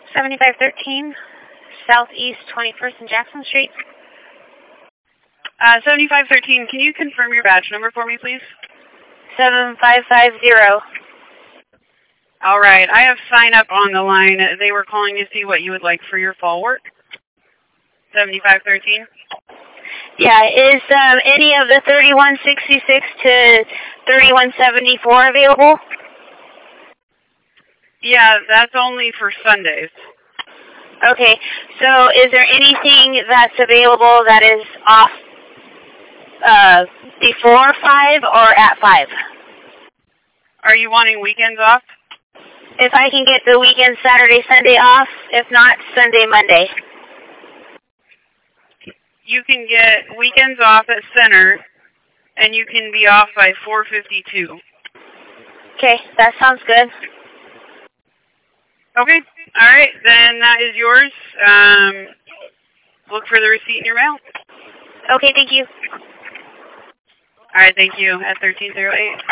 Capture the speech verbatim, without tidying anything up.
seventy-five thirteen, Southeast twenty-first and Jackson Street. Uh, seventy-five thirteen, can you confirm your badge number for me, please? seven five five zero. All right, I have sign up on the line. They were calling to see what you would like for your fall work. seventy-five thirteen. Yeah, is um, any of the thirty-one sixty-six to thirty-one seventy-four available? Yeah, that's only for Sundays. Okay, so is there anything that's available that is off uh, before five or at five? Are you wanting weekends off? If I can get the weekend, Saturday, Sunday off. If not, Sunday, Monday. You can get weekends off at Center, and you can be off by four fifty-two. Okay, that sounds good. Okay, all right, then that is yours. Um, look for the receipt in your mail. Okay, thank you. All right, thank you, at thirteen oh eight.